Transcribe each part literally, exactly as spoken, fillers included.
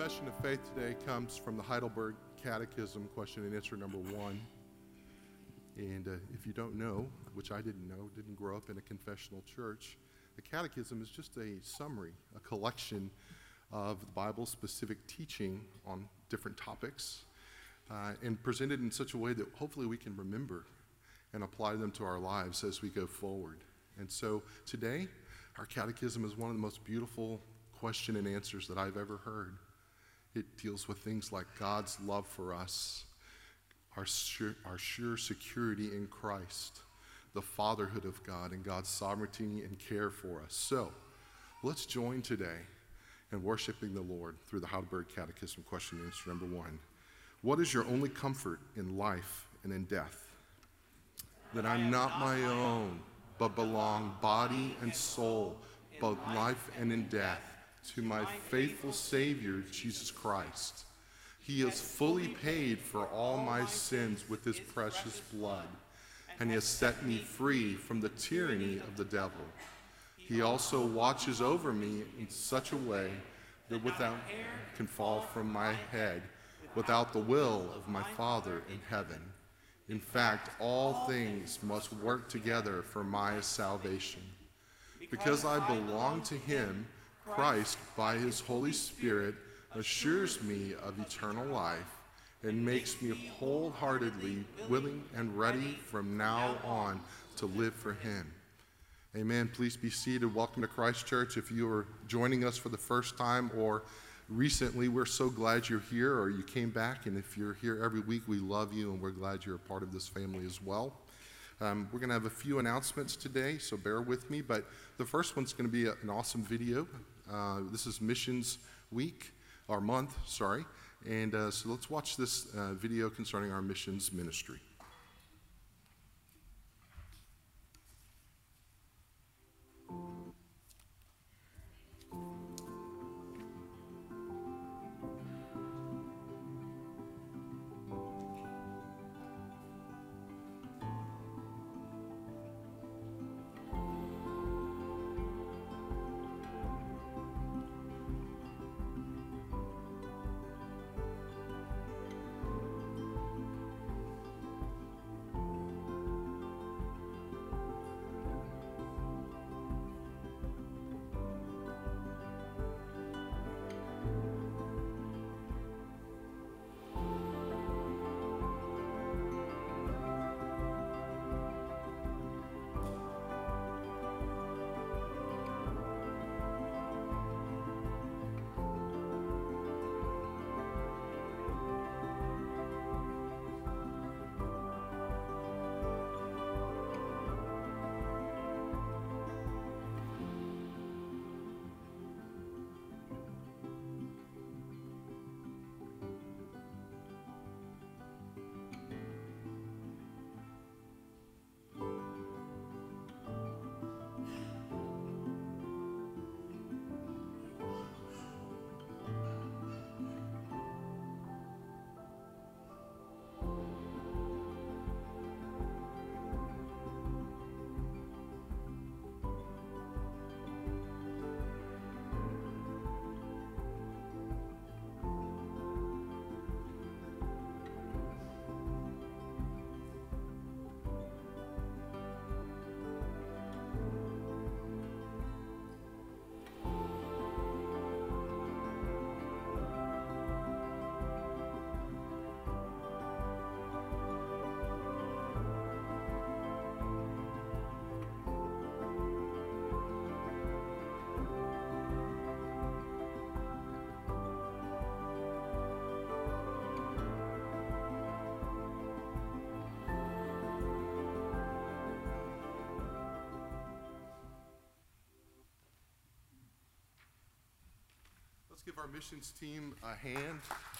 confession of faith today comes from the Heidelberg Catechism, question and answer number one. And uh, if you don't know, which I didn't know, didn't grow up in a confessional church, the Catechism is just a summary, a collection of the Bible's specific teaching on different topics, uh, and presented in such a way that hopefully we can remember and apply them to our lives as we go forward. And so today, our Catechism is one of the most beautiful question and answers that I've ever heard. It deals with things like God's love for us, our sure, our sure security in Christ, the fatherhood of God, and God's sovereignty and care for us. So let's join today in worshiping the Lord through the Heidelberg Catechism, question and answer number one. What is your only comfort in life and in death? That I'm not my own, but belong body and soul, both life and in death, to my faithful Savior, Jesus Christ. He has fully paid for all my sins with his precious blood, and he has set me free from the tyranny of the devil. He also watches over me in such a way that without hair can fall from my head, without the will of my Father in heaven. In fact, all things must work together for my salvation. Because I belong to him, Christ, by his Holy Spirit, assures me of eternal life and makes me wholeheartedly willing and ready from now on to live for him. Amen. Please be seated. Welcome to Christ Church. If you are joining us for the first time or recently, we're so glad you're here, or you came back. And if you're here every week, we love you, and we're glad you're a part of this family as well. Um, we're going to have a few announcements today, so bear with me. But the first one's going to be a, an awesome video. Uh, this is Missions Week, or month, sorry. And uh, so let's watch this uh, video concerning our missions ministry. Let's give our missions team a hand.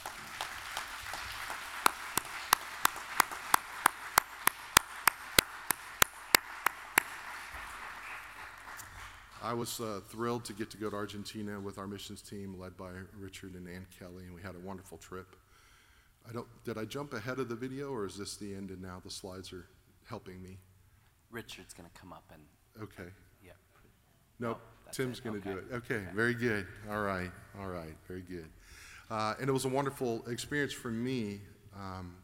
I was uh, thrilled to get to go to Argentina with our missions team led by Richard and Ann Kelly, and we had a wonderful trip. I don't, did I jump ahead of the video, or is this the end and now the slides are helping me? Richard's going to come up and... Okay. Yeah. Nope, Oh, Tim's it. going to Okay. do it. Okay, Okay. very good. All right, all right, very good. Uh, and it was a wonderful experience for me um,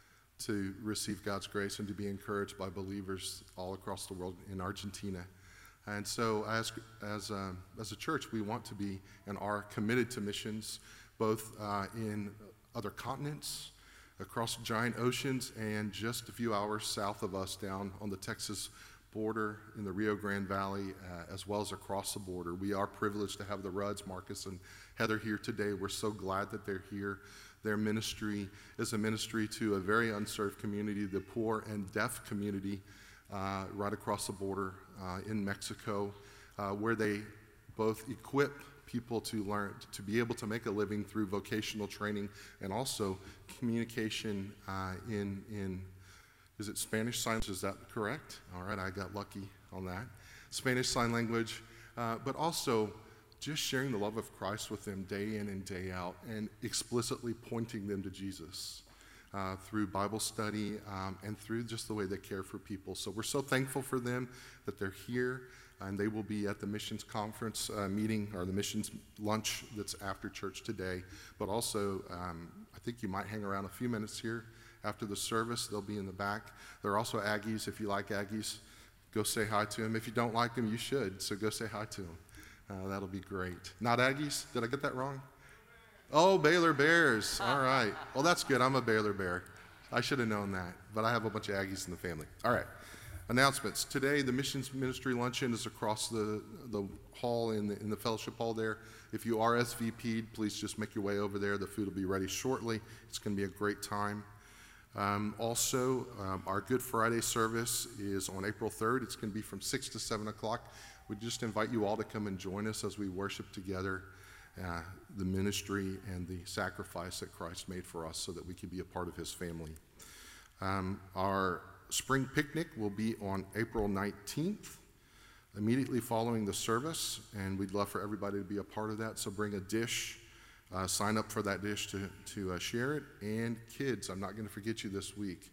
to receive God's grace and to be encouraged by believers all across the world in Argentina. And so as, as, um, as a church, we want to be and are committed to missions, both uh, in other continents, across giant oceans, and just a few hours south of us down on the Texas border in the Rio Grande Valley, uh, as well as across the border. We are privileged to have the Rudds, Marcus and Heather here today. We're so glad that they're here. Their ministry is a ministry to a very unserved community, the poor and deaf community, uh, right across the border uh, in Mexico, uh, where they both equip people to learn, to be able to make a living through vocational training and also communication uh, in, in, is it Spanish Sign Language? Is that correct? All right, I got lucky on that. Spanish Sign Language, uh, but also just sharing the love of Christ with them day in and day out and explicitly pointing them to Jesus uh, through Bible study um, and through just the way they care for people. So we're so thankful for them that they're here, and they will be at the missions conference uh, meeting or the missions lunch that's after church today. But also, um, I think you might hang around a few minutes here after the service. They'll be in the back. There are also Aggies. If you like Aggies, go say hi to them. If you don't like them, you should, so go say hi to them. Uh, that'll be great. Not Aggies? Did I get that wrong? Oh, Baylor Bears. All right. Well, that's good. I'm a Baylor Bear. I should have known that, but I have a bunch of Aggies in the family. All right. Announcements. Today, the Missions Ministry Luncheon is across the, the hall in the, in the fellowship hall there. If you R S V P'd, please just make your way over there. The food will be ready shortly. It's going to be a great time. Um, also, um, our Good Friday service is on April third. It's going to be from six to seven o'clock. We just invite you all to come and join us as we worship together uh, the ministry and the sacrifice that Christ made for us so that we can be a part of his family. Um, our spring picnic will be on April nineteenth, immediately following the service, and we'd love for everybody to be a part of that. So bring a dish, uh, sign up for that dish to, to uh, share it, and kids, I'm not going to forget you this week.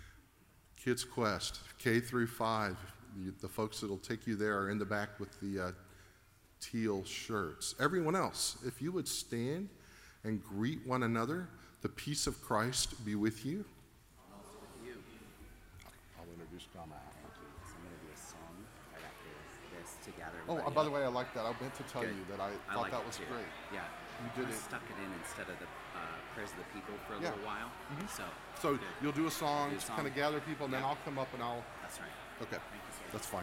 Kids Quest, K through five. The, the folks that will take you there are in the back with the uh, teal shirts. Everyone else, if you would stand and greet one another, the peace of Christ be with you. You. I'll introduce Drama. Thank you. So I'm going to do a song right after this to gather Oh, everybody uh, by up. the way, I like that. I meant to tell Good. you that I I thought like that it was too. great. Yeah. You did I it. stuck it in instead of the uh, prayers of the people for a Yeah. little while. Mhm. So, So good. you'll do a song, Do a to song. kind of gather people, and then Yeah. I'll come up and I'll. That's right. Okay, Thank you, sir. that's fine.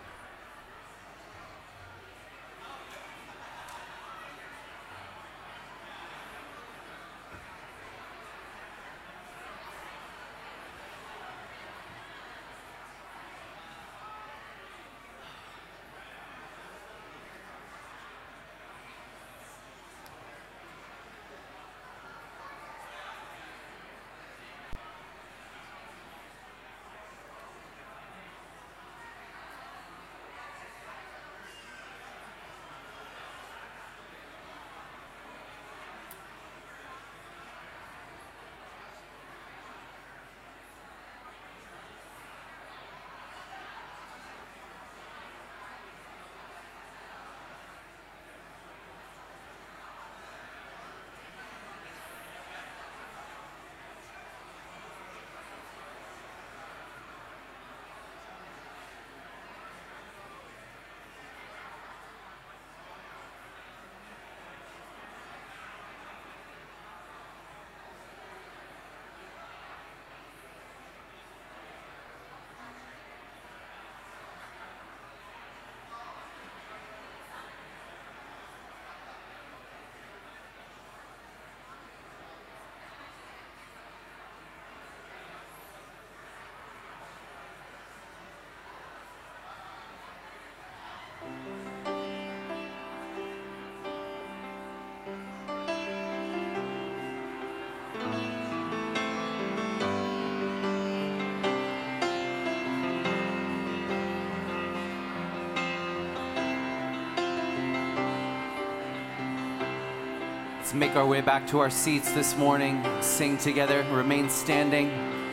Let's make our way back to our seats this morning, sing together, remain standing.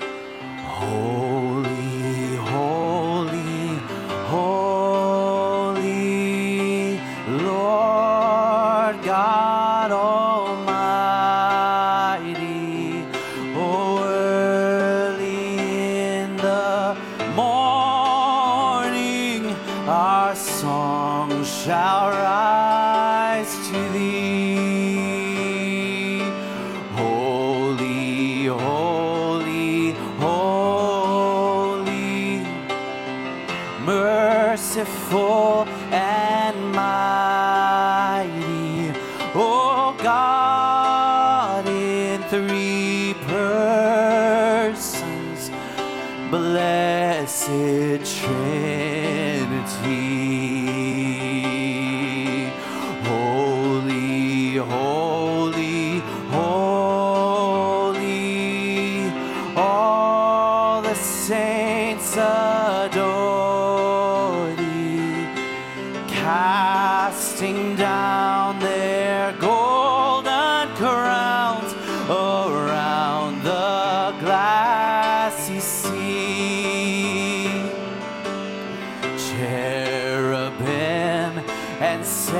Holy, holy, holy, Lord God Almighty. God in three persons, blessed Trinity. Holy, holy, holy, all the saints adore thee, casting down their golden crowns around the glassy sea. Cherubim and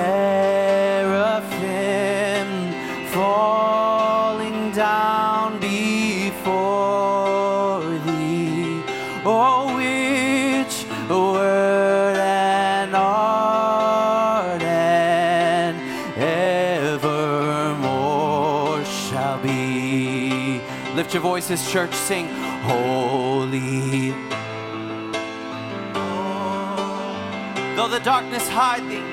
seraphim falling down before thee. Oh, which word and art and evermore shall be. Lift your voices, church, sing holy. Though the darkness hide thee,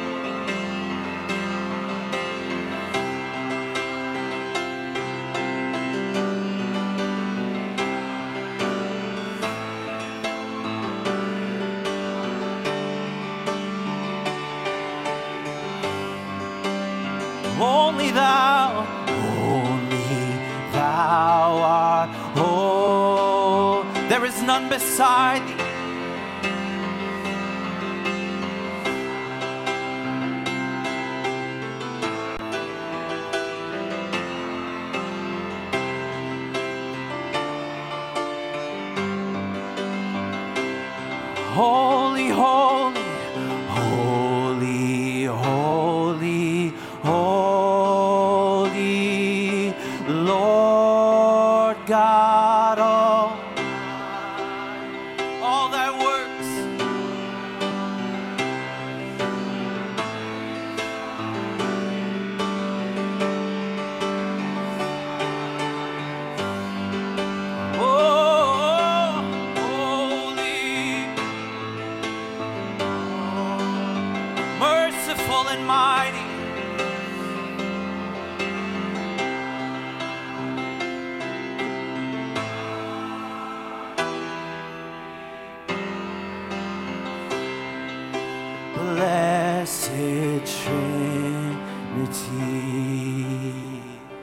only thou, only thou art whole. There is none beside thee. Holy, holy, holy, holy, holy, Lord God Almighty. All thy works oh, holy, merciful and mighty. Blessed Trinity.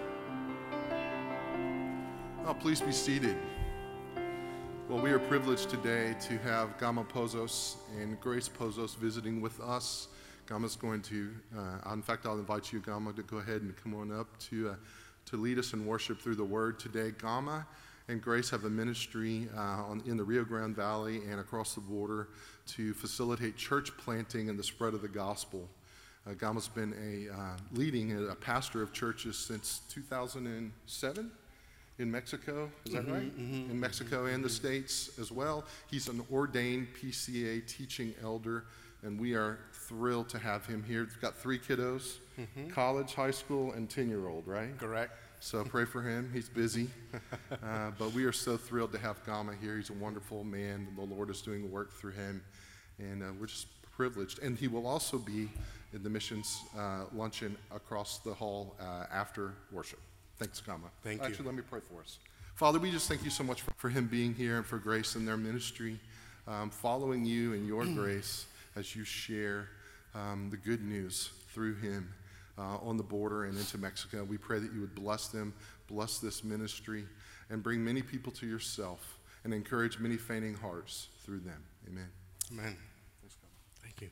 Oh, please be seated. Well, we are privileged today to have Gama Pozos and Grace Pozos visiting with us. Gama's going to, uh, in fact, I'll invite you, Gama, to go ahead and come on up to, uh, to lead us in worship through the Word today. Gama and Grace have a ministry uh, on, in the Rio Grande Valley and across the border to facilitate church planting and the spread of the gospel. Uh, Gama's been a uh, leading a pastor of churches since two thousand seven in Mexico. Is that Mm-hmm, right? mm-hmm, in Mexico mm-hmm. and the States as well. He's an ordained P C A teaching elder, and we are thrilled to have him here. He's got three kiddos, Mm-hmm. college, high school, and ten-year-old, right? Correct. So pray for him. He's busy. Uh, but we are so thrilled to have Gama here. He's a wonderful man. The Lord is doing the work through him. And uh, we're just privileged. And he will also be in the missions uh, luncheon across the hall uh, after worship. Thanks, Gama. Thank you. Actually, let me pray for us. Father, we just thank you so much for, for him being here and for Grace and their ministry, um, following you in your grace as you share um, the good news through him. Uh, on the border and into Mexico. We pray that you would bless them, bless this ministry, and bring many people to yourself and encourage many fainting hearts through them. Amen. Amen. Thank you.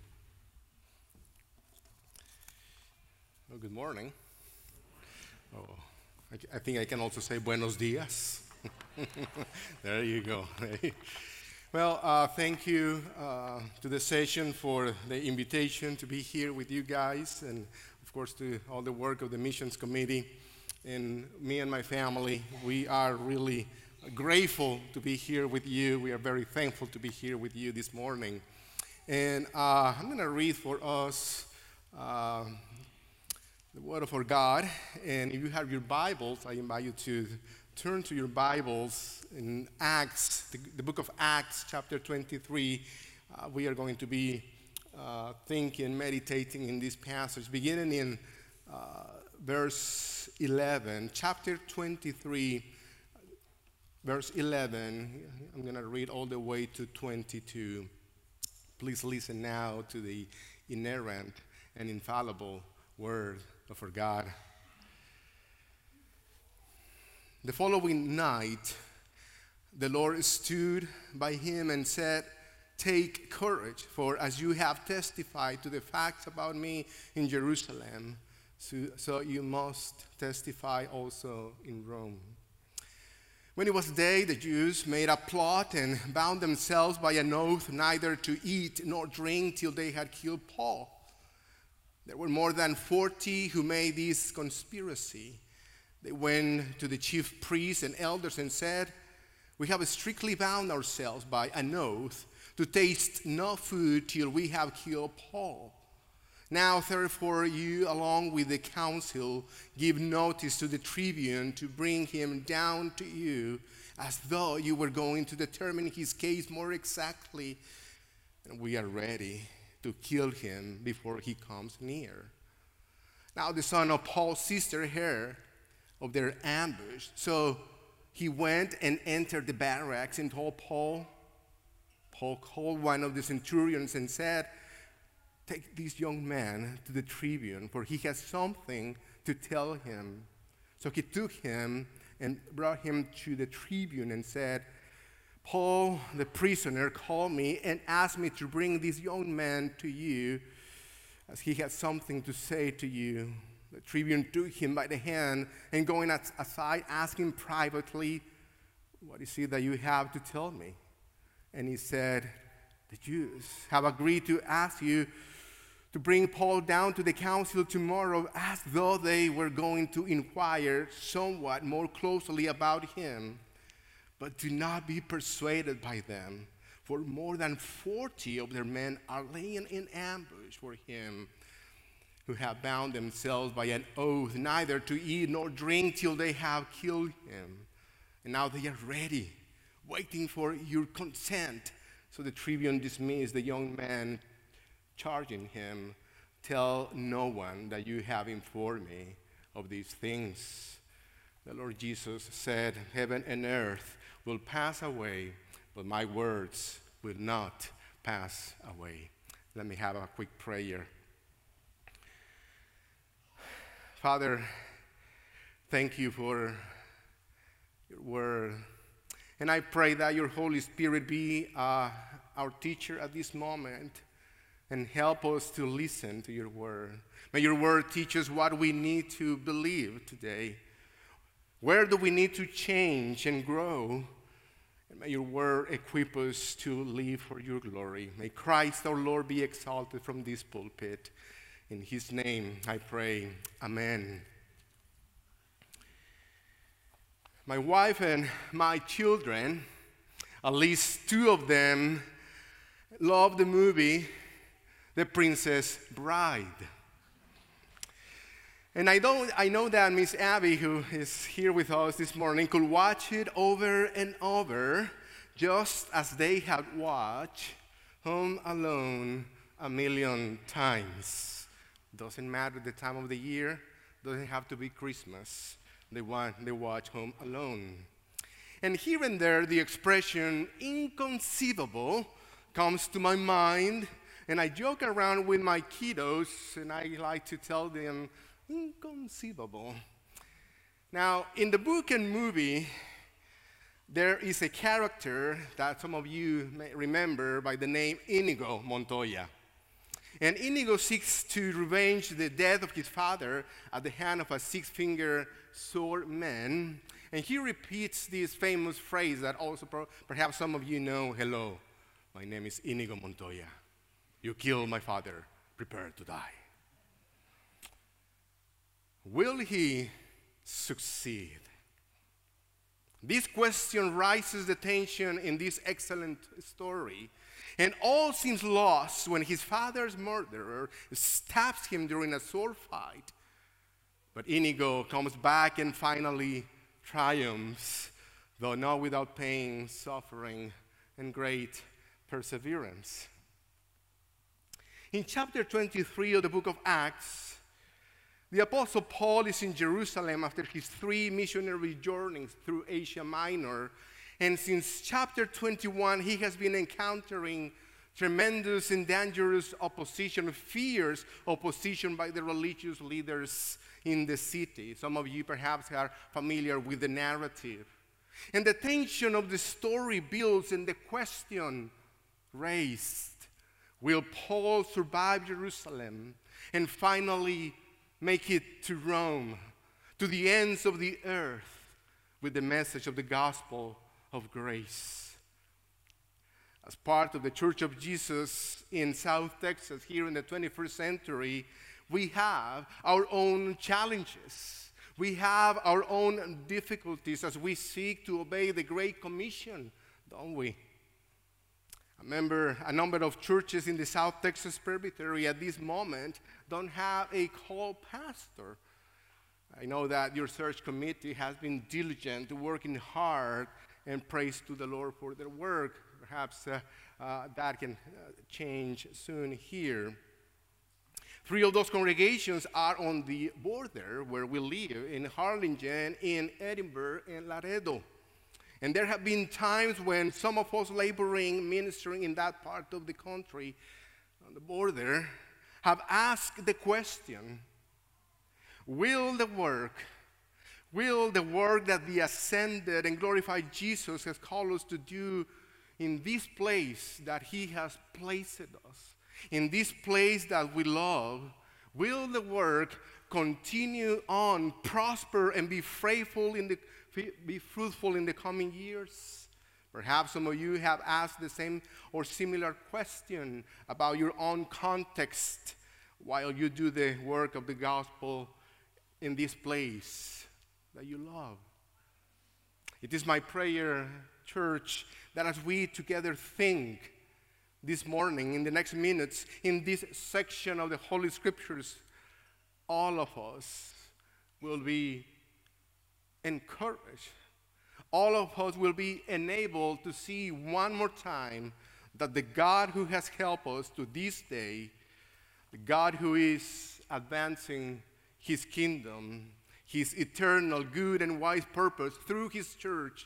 Well, good morning. Oh, I, I think I can also say buenos dias. There you go. Well, uh, thank you uh, to the session for the invitation to be here with you guys, and of course to all the work of the missions committee. And me and my family, we are really grateful to be here with you. We are very thankful to be here with you this morning. And uh, I'm going to read for us uh, the Word of our God. And if you have your Bibles, I invite you to turn to your Bibles in Acts, the, the book of Acts, chapter twenty-three. Uh, we are going to be uh, thinking, meditating in this passage, beginning in uh, verse eleven, chapter twenty-three, verse eleven. I'm going to read all the way to twenty-two. Please listen now to the inerrant and infallible word of our God. The following night, the Lord stood by him and said, "Take courage, for as you have testified to the facts about me in Jerusalem, so, so you must testify also in Rome." When it was day, the Jews made a plot and bound themselves by an oath neither to eat nor drink till they had killed Paul. There were more than forty who made this conspiracy. They went to the chief priests and elders and said, "We have strictly bound ourselves by an oath to taste no food till we have killed Paul. Now, therefore, you, along with the council, give notice to the tribune to bring him down to you, as though you were going to determine his case more exactly, and we are ready to kill him before he comes near." Now, the son of Paul's sister heard of their ambush, so he went and entered the barracks and told Paul. Paul called one of the centurions and said, "Take this young man to the tribune, for he has something to tell him." So he took him and brought him to the tribune and said, "Paul, the prisoner, called me and asked me to bring this young man to you, as he has something to say to you." The tribune took him by the hand and going aside, asked him privately, "What is it that you have to tell me?" And he said, "The Jews have agreed to ask you to bring Paul down to the council tomorrow, as though they were going to inquire somewhat more closely about him. But do not be persuaded by them, for more than forty of their men are laying in ambush for him, who have bound themselves by an oath neither to eat nor drink till they have killed him. And now they are ready, waiting for your consent." So the tribune dismissed the young man, charging him, "Tell no one that you have informed me of these things." The Lord Jesus said, "Heaven and earth will pass away, but my words will not pass away." Let me have a quick prayer. Father, thank you for your word. And I pray that your Holy Spirit be uh, our teacher at this moment and help us to listen to your word. May your word teach us what we need to believe today. Where do we need to change and grow? And may your word equip us to live for your glory. May Christ our Lord be exalted from this pulpit. In his name I pray, amen. My wife and my children, at least two of them, love the movie The Princess Bride. And I, don't, I know that Miss Abby, who is here with us this morning, could watch it over and over, just as they had watched Home Alone a million times. Doesn't matter the time of the year, doesn't have to be Christmas. They want, they watch Home Alone. And here and there, the expression inconceivable comes to my mind, and I joke around with my kiddos, and I like to tell them, inconceivable. Now, in the book and movie, there is a character that some of you may remember by the name Inigo Montoya. And Inigo seeks to revenge the death of his father at the hand of a six-finger swordman. And he repeats this famous phrase that also pro- perhaps some of you know. "Hello, my name is Inigo Montoya. You killed my father. Prepare to die." Will he succeed? This question rises the tension in this excellent story. And all seems lost when his father's murderer stabs him during a sword fight. But Inigo comes back and finally triumphs, though not without pain, suffering, and great perseverance. In chapter twenty-three of the book of Acts, The Apostle Paul is in Jerusalem after his three missionary journeys through Asia Minor. And since chapter twenty-one, he has been encountering tremendous and dangerous opposition, fierce opposition by the religious leaders in the city. Some of you perhaps are familiar with the narrative. And the tension of the story builds and the question raised. Will Paul survive Jerusalem and finally make it to Rome, to the ends of the earth, with the message of the gospel of grace? As part of the Church of Jesus in South Texas, here in the twenty-first century, we have our own challenges. We have our own difficulties as we seek to obey the Great Commission, don't we? I remember a number of churches in the South Texas Presbytery at this moment don't have a called pastor. I know that your search committee has been diligent, working hard, and praise to the Lord for their work. Perhaps uh, uh, that can uh, change soon here. Three of those congregations are on the border where we live, in Harlingen, in Edinburgh, and Laredo. And there have been times when some of us laboring, ministering in that part of the country, on the border, have asked the question, will the work, will the work that the ascended and glorified Jesus has called us to do in this place that he has placed us, in this place that we love, will the work continue on, prosper, and be faithful in the be fruitful in the coming years? Perhaps some of you have asked the same or similar question about your own context while you do the work of the gospel in this place that you love. It is my prayer, church, that as we together think this morning, in the next minutes, in this section of the Holy Scriptures, all of us will be encouraged. All of us will be enabled to see one more time that the God who has helped us to this day, the God who is advancing his kingdom, his eternal good and wise purpose through his church,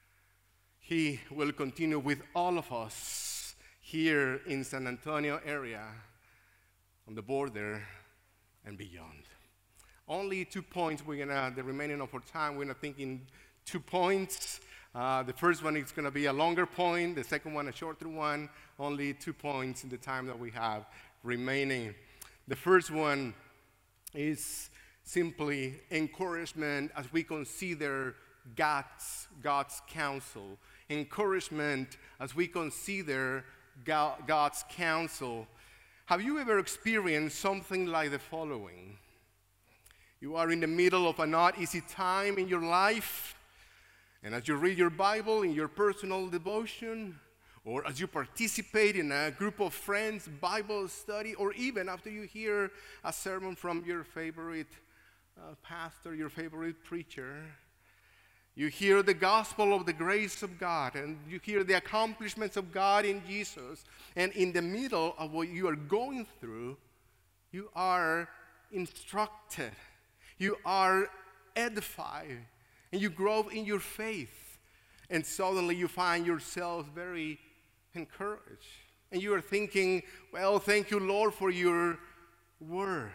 he will continue with all of us here in San Antonio area, on the border and beyond. Only two points. We're gonna, the remaining of our time, we're gonna think in two points. Uh, the first one is gonna be a longer point, the second one a shorter one. Only two points in the time that we have remaining. The first one is simply encouragement as we consider God's, God's counsel. Encouragement as we consider God, God's counsel. Have you ever experienced something like the following? You are in the middle of a not easy time in your life, and as you read your Bible in your personal devotion, or as you participate in a group of friends' Bible study, or even after you hear a sermon from your favorite uh, pastor, your favorite preacher, you hear the gospel of the grace of God, and you hear the accomplishments of God in Jesus, and in the middle of what you are going through, you are instructed. You are edified, and you grow in your faith, and suddenly you find yourself very encouraged. And you are thinking, well, thank you, Lord, for your word.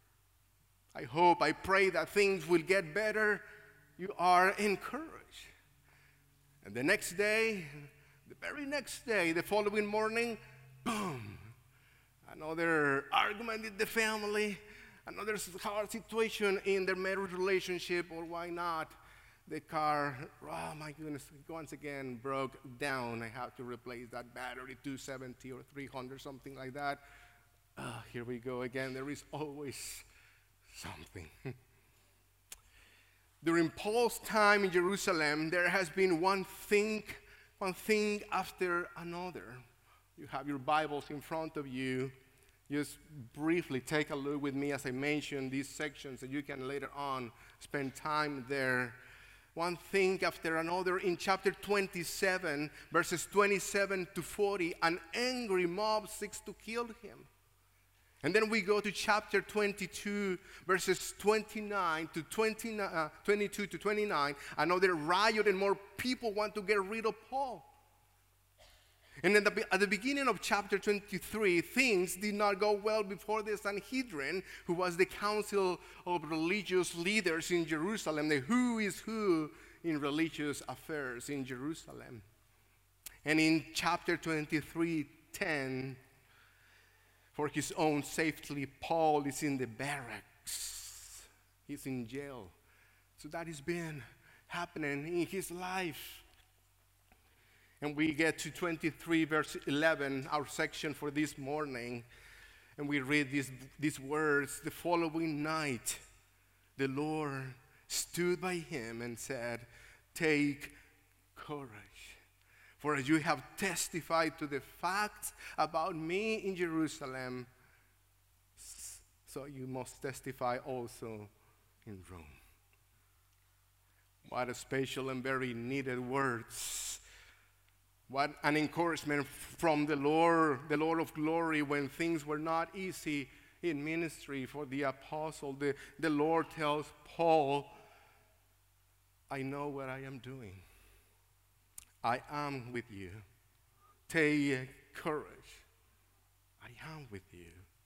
I hope, I pray that things will get better. You are encouraged. And the next day, the very next day, the following morning, boom, another argument in the family, another hard situation in their marriage relationship, or why not, the car, oh my goodness, once again broke down. I have to replace that battery, two seventy or three hundred, something like that. Oh, here we go again. There is always something. During Paul's time in Jerusalem, there has been one thing, one thing after another. You have your Bibles in front of you. Just briefly take a look with me as I mention these sections, and you can later on spend time there. One thing after another. In chapter twenty-seven, verses twenty-seven to forty, an angry mob seeks to kill him. And then we go to chapter twenty-two, verses twenty-nine to twenty, uh, twenty-two to twenty-nine. Another riot, and more people want to get rid of Paul. And at the, at the beginning of chapter twenty-three, things did not go well before the Sanhedrin, who was the council of religious leaders in Jerusalem, the who is who in religious affairs in Jerusalem. And in chapter twenty-three, ten, for his own safety, Paul is in the barracks. He's in jail. So that has been happening in his life. And we get to twenty-three, verse eleven, our section for this morning. And we read these, these words. The following night, the Lord stood by him and said, "Take courage. For as you have testified to the facts about me in Jerusalem, so you must testify also in Rome." What a special and very needed words. What an encouragement from the Lord, the Lord of glory, when things were not easy in ministry for the apostle. The, the Lord tells Paul, "I know what I am doing. I am with you. Take courage. I am with you."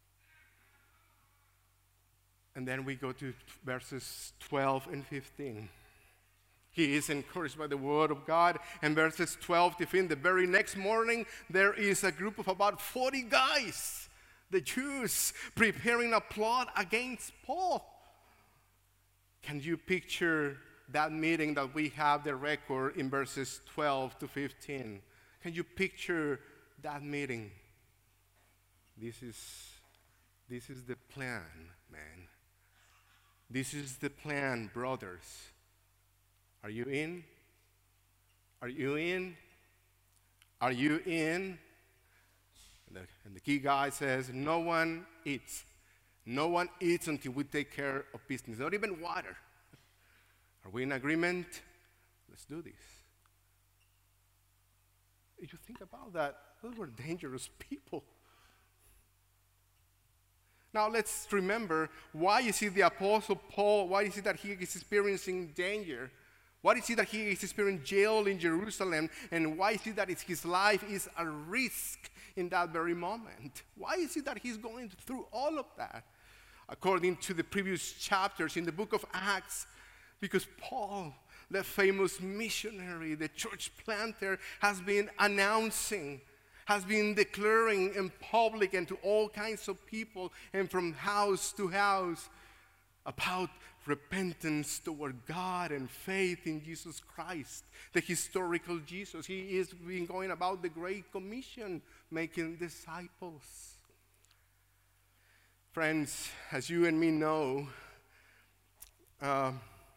And then we go to verses twelve and fifteen. He is encouraged by the word of God. And verses twelve to fifteen, the very next morning, there is a group of about forty guys, the Jews, preparing a plot against Paul. Can you picture that meeting that we have the record in verses twelve to fifteen? Can you picture that meeting? This is, this is the plan, man. This is the plan, brothers. Are you in? Are you in? Are you in? And the, and the key guy says, no one eats. No one eats until we take care of business, not even water. Are we in agreement? Let's do this. If you think about that, those were dangerous people. Now let's remember, why is it the Apostle Paul, why is it that he is experiencing danger? Why is it that he is experiencing jail in Jerusalem? And why is it that his life is at risk in that very moment? Why is it that he's going through all of that? According to the previous chapters in the book of Acts, because Paul, the famous missionary, the church planter, has been announcing, has been declaring in public and to all kinds of people and from house to house about repentance toward God and faith in Jesus Christ, the historical Jesus. He is been going about the Great Commission, making disciples. Friends, as you and me know, uh,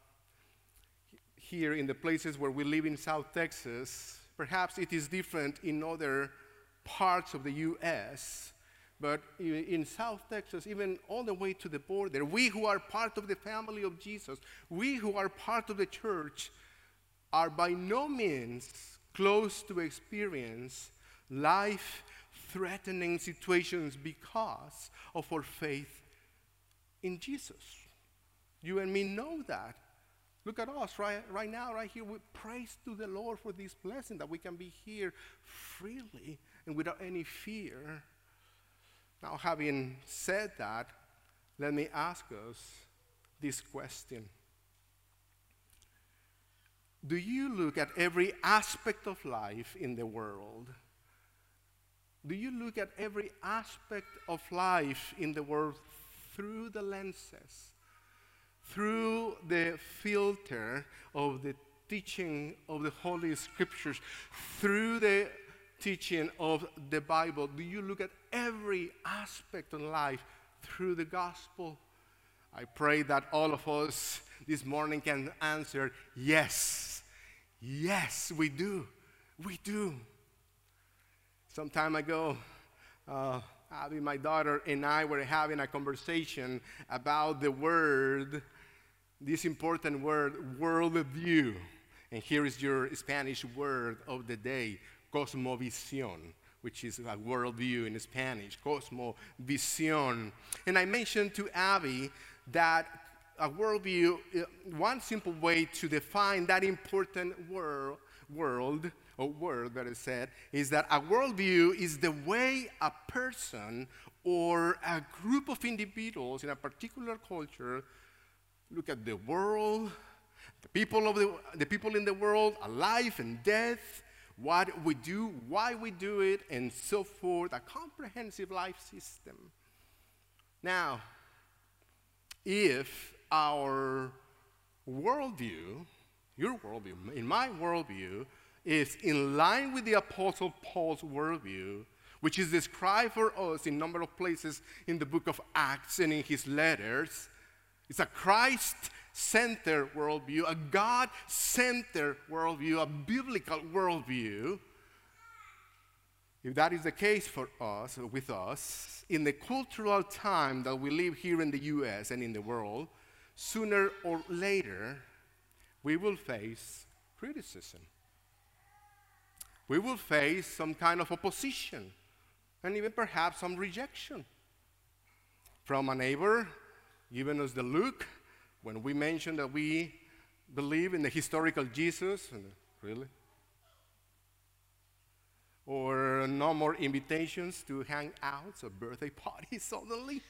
here in the places where we live in South Texas, perhaps it is different in other parts of the U S, but in South Texas, even all the way to the border, we who are part of the family of Jesus, we who are part of the church, are by no means close to experience life-threatening situations because of our faith in Jesus. You and me know that. Look at us right, right now, right here. We praise to the Lord for this blessing that we can be here freely and without any fear. Now, having said that, let me ask us this question. Do you look at every aspect of life in the world? Do you look at every aspect of life in the world through the lenses, through the filter of the teaching of the Holy Scriptures, through the teaching of the Bible? Do you look at every aspect of life through the gospel? I pray that all of us this morning can answer yes. Yes, we do. We do. Some time ago, uh, Abby, my daughter, and I were having a conversation about the word, this important word, worldview. And here is your Spanish word of the day, cosmovisión. which is a worldview in Spanish, cosmovisión. And I mentioned to Abby that a worldview, uh, one simple way to define that important word, world, or word that is said, is that a worldview is the way a person or a group of individuals in a particular culture look at the world, the people of the, the people in the world, life and death, what we do, why we do it, and so forth, a comprehensive life system. Now, if our worldview, your worldview, in my worldview, is in line with the Apostle Paul's worldview, which is described for us in a number of places in the book of Acts and in his letters, it's a Christ-centered worldview, a God-centered worldview, a biblical worldview. If that is the case for us, with us, in the cultural time that we live here in the U S and in the world, sooner or later, we will face criticism. We will face some kind of opposition, and even perhaps some rejection from a neighbor giving us the look when we mention that we believe in the historical Jesus. And really? Or no more invitations to hang out, so birthday parties suddenly.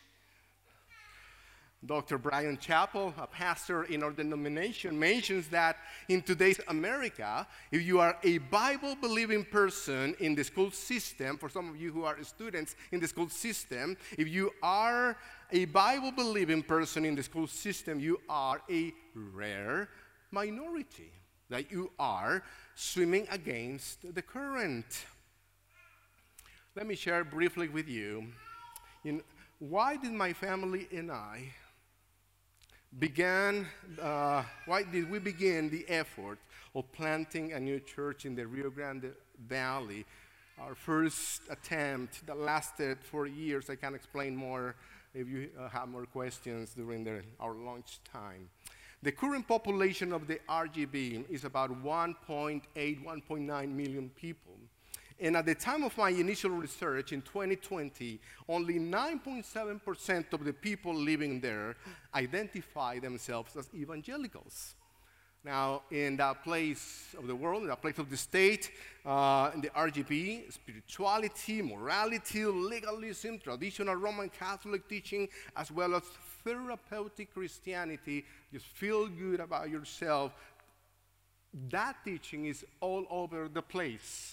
Doctor Brian Chappell, a pastor in our denomination, mentions that in today's America, if you are a Bible-believing person in the school system, for some of you who are students in the school system, if you are a Bible-believing person in the school system, you are a rare minority, that you are swimming against the current. Let me share briefly with you, in, why did my family and I began, uh, why did we begin the effort of planting a new church in the Rio Grande Valley? Our first attempt that lasted for years. I can explain more if you uh, have more questions during the, our lunch time. The current population of the R G V is about one point eight, one point nine million people. And at the time of my initial research in twenty twenty, only nine point seven percent of the people living there identify themselves as evangelicals. Now, in that place of the world, in that place of the state, uh, in the R G B, spirituality, morality, legalism, traditional Roman Catholic teaching, as well as therapeutic Christianity, just feel good about yourself, that teaching is all over the place.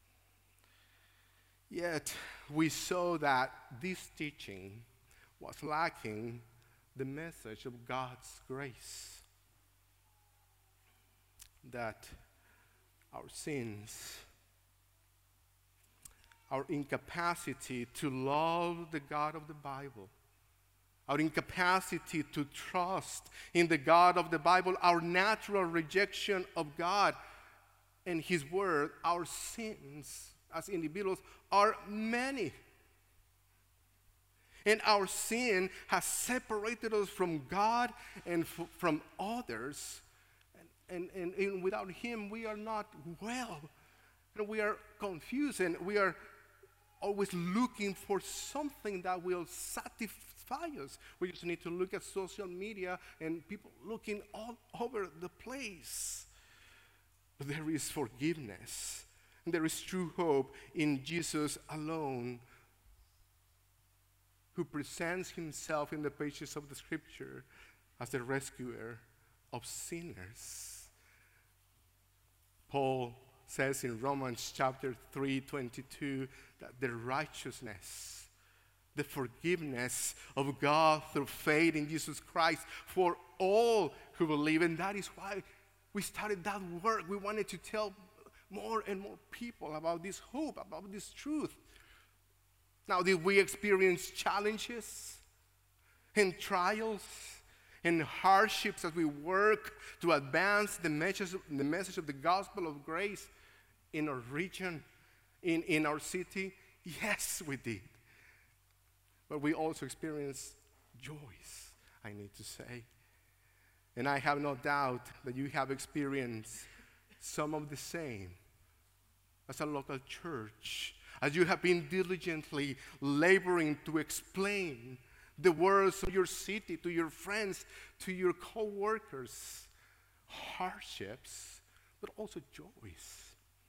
Yet, we saw that this teaching was lacking the message of God's grace. That our sins, our incapacity to love the God of the Bible, our incapacity to trust in the God of the Bible, our natural rejection of God and His Word, our sins as individuals are many. And our sin has separated us from God and f- from others. And, and, and without Him, we are not well. And we are confused, and we are always looking for something that will satisfy us. We just need to look at social media and people looking all over the place. But there is forgiveness. And there is true hope in Jesus alone, who presents Himself in the pages of the Scripture as the rescuer of sinners. Paul says in Romans chapter three, twenty-two, that the righteousness, the forgiveness of God through faith in Jesus Christ for all who believe. And that is why we started that work. We wanted to tell more and more people about this hope, about this truth. Now, did we experience challenges and trials and hardships as we work to advance the message, the message of the gospel of grace in our region, in, in our city? Yes, we did. But we also experienced joys, I need to say. And I have no doubt that you have experienced some of the same as a local church, as you have been diligently laboring to explain the words of your city to your friends, to your co-workers, hardships, but also joys.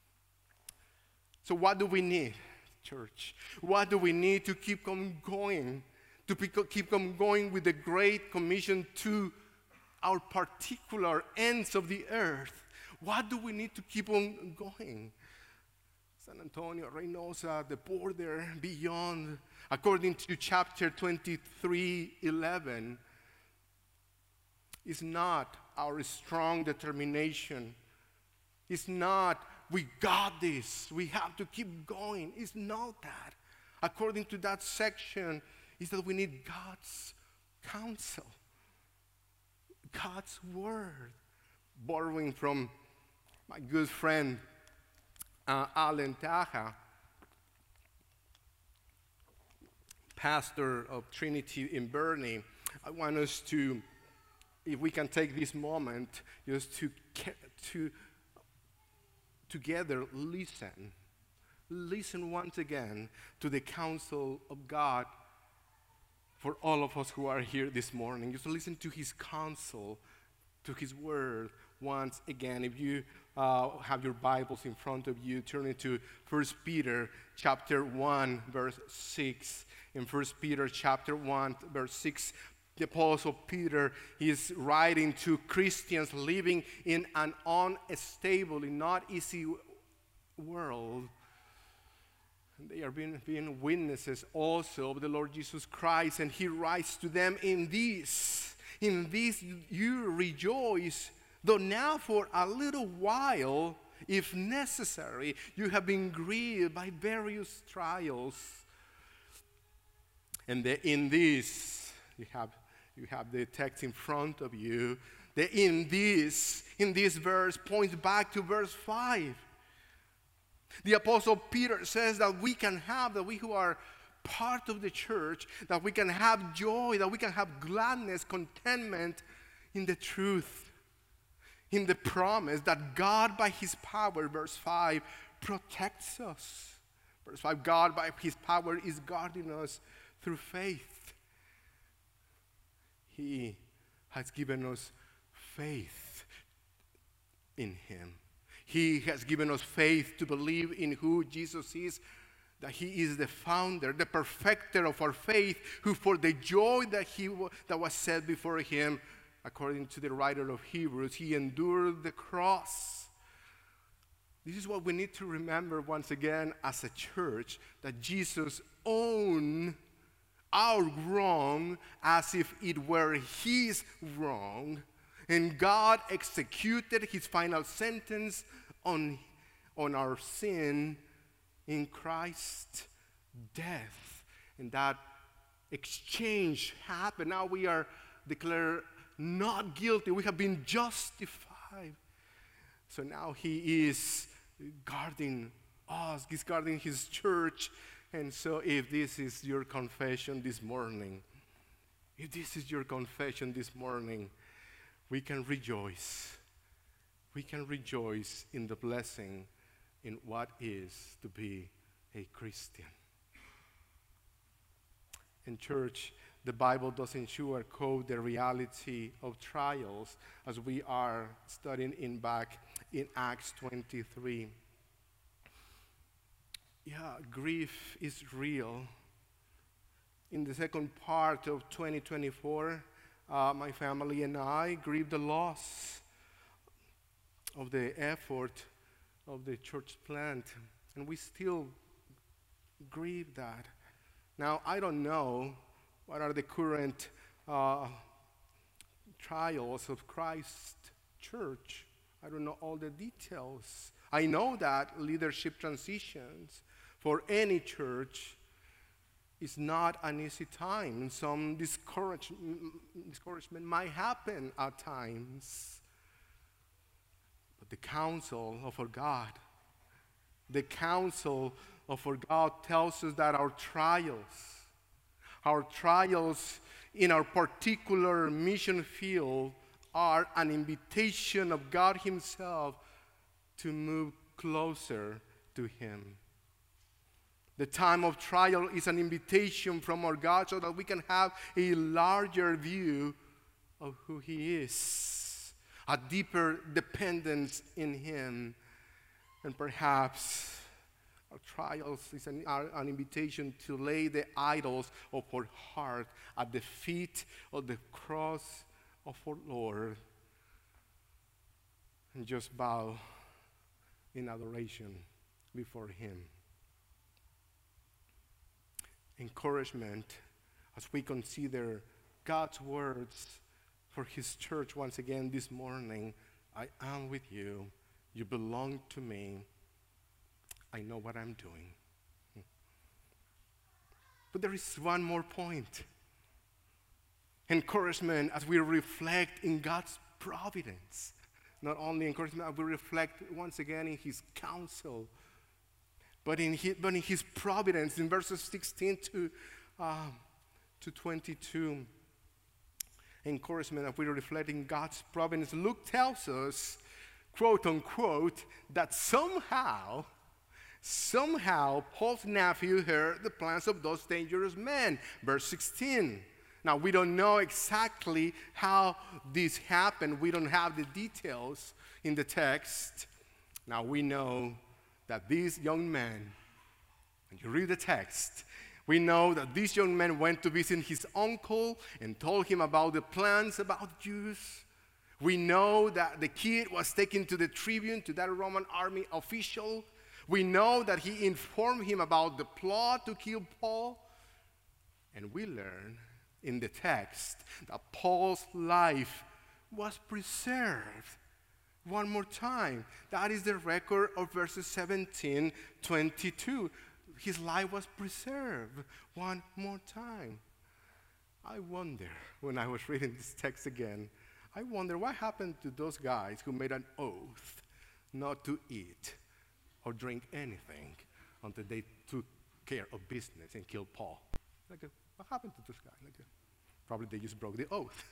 So what do we need, church? What do we need to keep on going, to keep on going with the Great Commission to our particular ends of the earth? What do we need to keep on going? San Antonio, Reynosa, the border beyond, according to chapter twenty-three eleven, is not our strong determination. It's not, we got this, we have to keep going. It's not that. According to that section, is that we need God's counsel, God's word. Borrowing from my good friend, uh, Alan Taha, pastor of Trinity in Bernie, I want us to, if we can take this moment, just to, to together listen. Listen once again to the counsel of God for all of us who are here this morning. Just listen to his counsel, to his word once again. If you uh, have your Bibles in front of you, turn into First Peter chapter one, verse six. In First Peter chapter one, verse six, the Apostle Peter is writing to Christians living in an unstable, not easy world. And they are being, being witnesses also of the Lord Jesus Christ. And he writes to them, in this, in this you rejoice, though now for a little while, if necessary, you have been grieved by various trials. And the, in this, you have, you have the text in front of you. The in this, in this verse points back to verse five. The Apostle Peter says that we can have, that we who are part of the church, that we can have joy, that we can have gladness, contentment in the truth, in the promise that God by his power, verse five, protects us. Verse five, God by his power is guarding us through faith. He has given us faith in him. He has given us faith to believe in who Jesus is, that he is the founder, the perfecter of our faith, who for the joy that, he, that was set before him, according to the writer of Hebrews, he endured the cross. This is what we need to remember once again as a church, that Jesus owned our wrong as if it were his wrong. And God executed his final sentence on, on our sin in Christ's death. And that exchange happened. Now we are declared not guilty. We have been justified. So now he is guarding us. He's guarding his church. And so if this is your confession this morning, if this is your confession this morning, we can rejoice. We can rejoice in the blessing in what is to be a Christian. In church, the Bible doesn't sugarcoat the reality of trials, as we are studying in back in Acts twenty-three. Yeah, grief is real. In the second part of twenty twenty-four, Uh, my family and I grieve the loss of the effort of the church plant, and we still grieve that. Now, I don't know what are the current uh, trials of Christ Church. I don't know all the details. I know that leadership transitions for any church is not an easy time. Some discouragement, discouragement might happen at times. But the counsel of our God, the counsel of our God tells us that our trials, our trials in our particular mission field are an invitation of God himself to move closer to him. The time of trial is an invitation from our God so that we can have a larger view of who He is, a deeper dependence in Him. And perhaps our trials is an, are an invitation to lay the idols of our heart at the feet of the cross of our Lord and just bow in adoration before Him. Encouragement as we consider God's words for His church once again this morning. I am with you. You belong to me. I know what I'm doing. But there is one more point. Encouragement as we reflect in God's providence. Not only encouragement, as we reflect once again in His counsel, but in His, but in his providence. In verses sixteen to, uh, to twenty-two, encouragement as we reflect in God's providence. Luke tells us, quote unquote, that somehow, somehow Paul's nephew heard the plans of those dangerous men. Verse sixteen. Now, we don't know exactly how this happened. We don't have the details in the text. Now, we know that these young men, when you read the text, we know that this young man went to visit his uncle and told him about the plans about Jews. We know that the kid was taken to the tribune, to that Roman army official. We know that he informed him about the plot to kill Paul. And we learn in the text that Paul's life was preserved. One more time. That is the record of verses seventeen, twenty-two. His life was preserved. One more time. I wonder, when I was reading this text again, I wonder what happened to those guys who made an oath not to eat or drink anything until they took care of business and killed Paul. Like, a, what happened to this guy? Like a, probably they just broke the oath.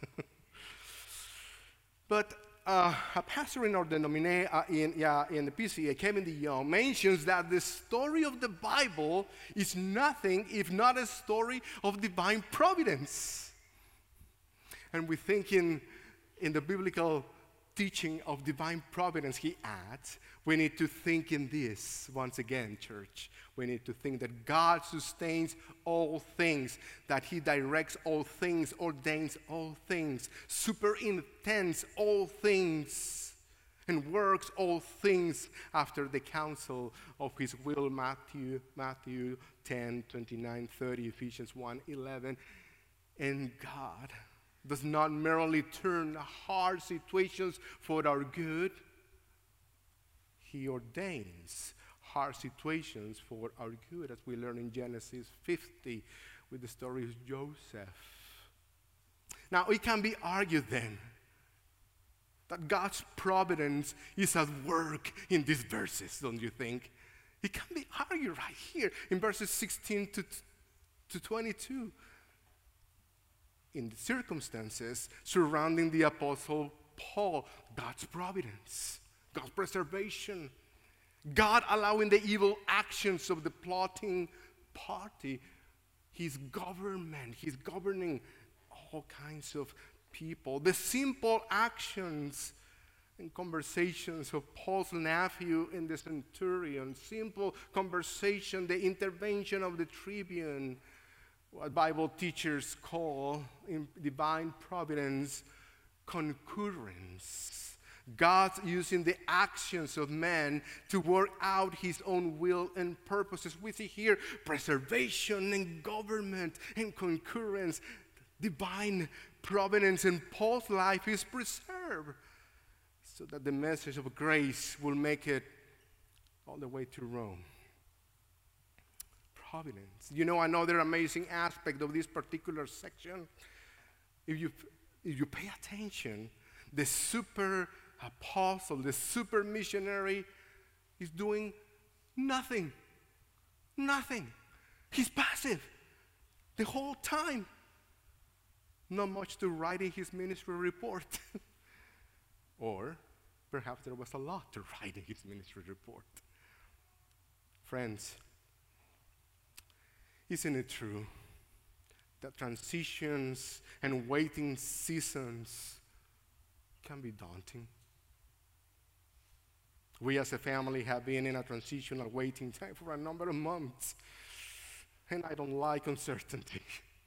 But uh, a pastor in our denomination, uh, in, yeah, in the P C A, Kevin DeYoung, mentions that the story of the Bible is nothing if not a story of divine providence. And we think in, in the biblical teaching of divine providence, he adds, we need to think in this once again, church. We need to think that God sustains all things, that He directs all things, ordains all things, superintends all things, and works all things after the counsel of His will. Matthew, Matthew ten, twenty-nine, thirty, Ephesians one, eleven. And God does not merely turn hard situations for our good. He ordains hard situations for our good, as we learn in Genesis fifty with the story of Joseph. Now, it can be argued then that God's providence is at work in these verses, don't you think? It can be argued right here in verses sixteen to, to twenty-two. In the circumstances surrounding the Apostle Paul, God's providence, God's preservation, God allowing the evil actions of the plotting party, His government, He's governing all kinds of people. The simple actions and conversations of Paul's nephew and the centurion, simple conversation, the intervention of the tribune, what Bible teachers call in divine providence concurrence. God's using the actions of man to work out His own will and purposes. We see here preservation and government and concurrence, divine providence, and Paul's life is preserved so that the message of grace will make it all the way to Rome. Providence. You know, another amazing aspect of this particular section, if you, if you pay attention, the super apostle, the super missionary is doing nothing. Nothing. He's passive the whole time. Not much to write in his ministry report. Or perhaps there was a lot to write in his ministry report. Friends, Isn't it true that transitions and waiting seasons can be daunting? We as a family have been in a transitional waiting time for a number of months, and I don't like uncertainty.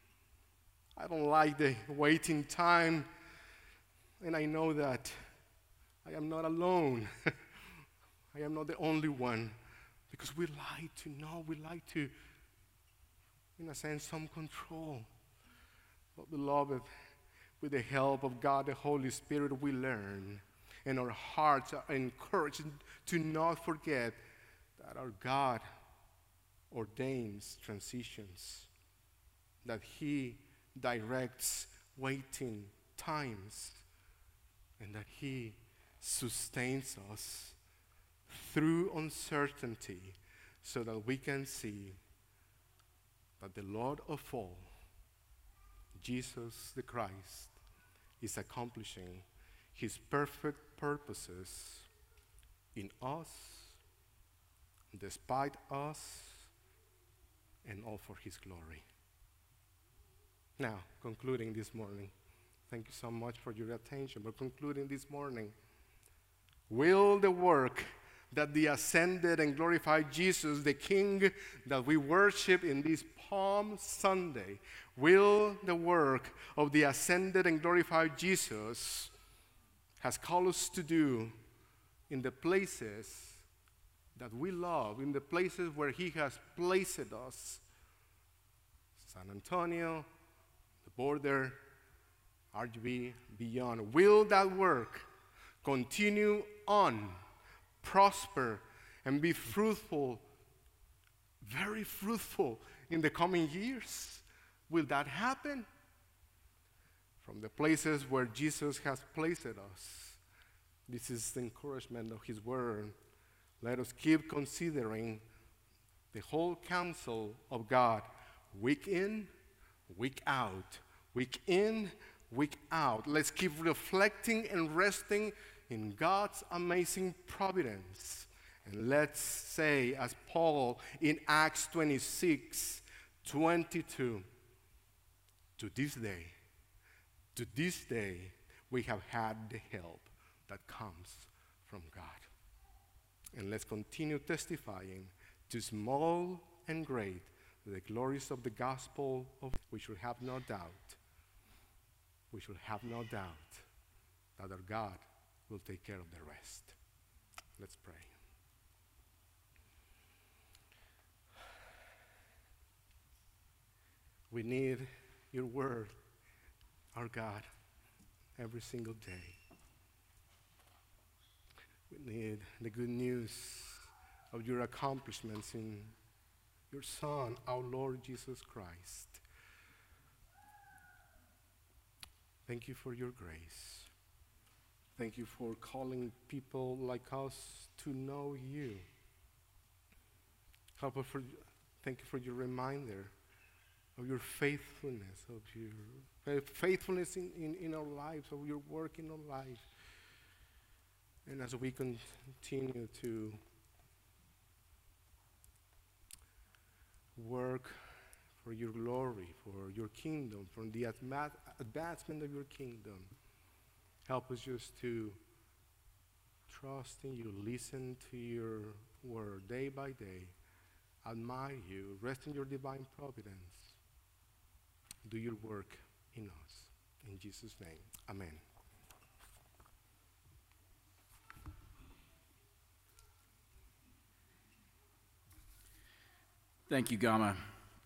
I don't like the waiting time, and I know that I am not alone. I am not the only one, because we like to know, we like to, in a sense, some control. But beloved, with the help of God, the Holy Spirit, we learn, and our hearts are encouraged to not forget that our God ordains transitions, that He directs waiting times, and that He sustains us through uncertainty so that we can see that the Lord of all, Jesus the Christ, is accomplishing His perfect purposes in us, despite us, and all for His glory. Now, concluding this morning, thank you so much for your attention, but concluding this morning, will the work that the ascended and glorified Jesus, the King that we worship in this Palm Sunday, will the work of the ascended and glorified Jesus has called us to do in the places that we love, in the places where He has placed us, San Antonio, the border, R G B, beyond, will that work continue on, prosper, and be fruitful, very fruitful in the coming years? Will that happen? From the places where Jesus has placed us, this is the encouragement of His word. Let us keep considering the whole counsel of God, week in, week out, week in, week out. Let's keep reflecting and resting in God's amazing providence. And let's say, as Paul in Acts twenty-six twenty-two, to this day, to this day, we have had the help that comes from God. And let's continue testifying to small and great the glories of the gospel. Of we should have no doubt, we should have no doubt that our God will take care of the rest. Let's pray. We need your word, our God, every single day. We need the good news of your accomplishments in your Son, our Lord Jesus Christ. Thank you for your grace. Thank you for calling people like us to know you. Help us for, thank you for your reminder of your faithfulness, of your faithfulness in, in, in our lives, of your work in our lives. And as we continue to work for your glory, for your kingdom, for the adma- advancement of your kingdom, help us just to trust in you, listen to your word day by day, admire you, rest in your divine providence. Do your work in us. In Jesus' name, amen. Thank you, Gama.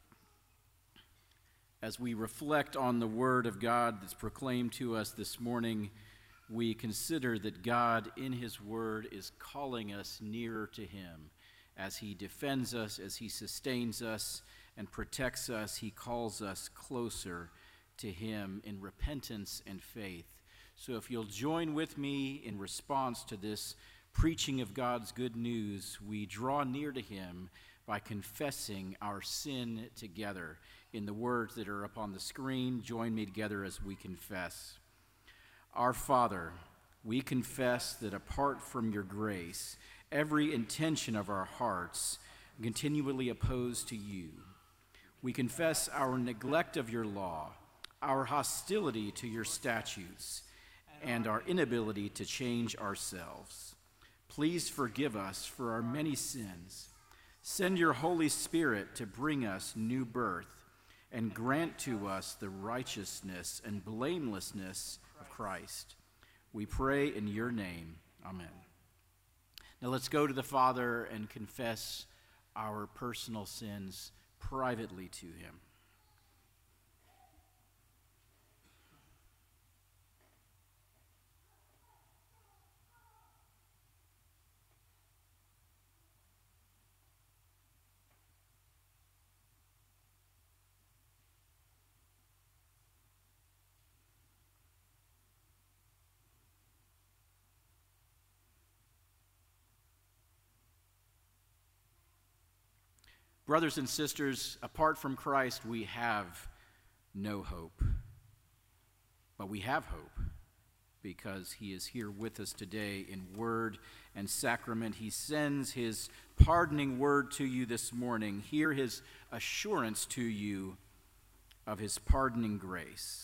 As we reflect on the Word of God that's proclaimed to us this morning, we consider that God in His Word is calling us nearer to Him. As He defends us, as He sustains us and protects us, He calls us closer to Him in repentance and faith. So if you'll join with me in response to this preaching of God's good news, we draw near to Him by confessing our sin together. In the words that are up on the screen, join me together as we confess. Our Father, we confess that apart from your grace, every intention of our hearts continually opposed to you. We confess our neglect of your law, our hostility to your statutes, and our inability to change ourselves. Please forgive us for our many sins. Send your Holy Spirit to bring us new birth and grant to us the righteousness and blamelessness of Christ. We pray in your name. Amen. Now let's go to the Father and confess our personal sins privately to him. Brothers and sisters, apart from Christ, we have no hope. But we have hope because he is here with us today in word and sacrament. He sends his pardoning word to you this morning. Hear his assurance to you of his pardoning grace.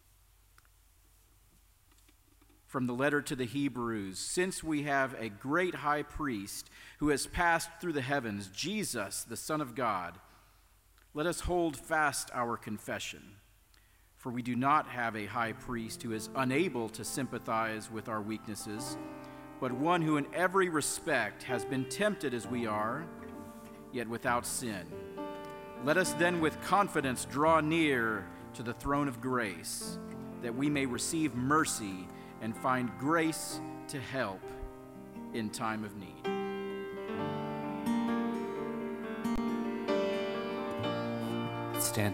From the letter to the Hebrews, since we have a great high priest who has passed through the heavens, Jesus, the Son of God, let us hold fast our confession. For we do not have a high priest who is unable to sympathize with our weaknesses, but one who in every respect has been tempted as we are, yet without sin. Let us then with confidence draw near to the throne of grace, that we may receive mercy and find grace to help in time of need. Stand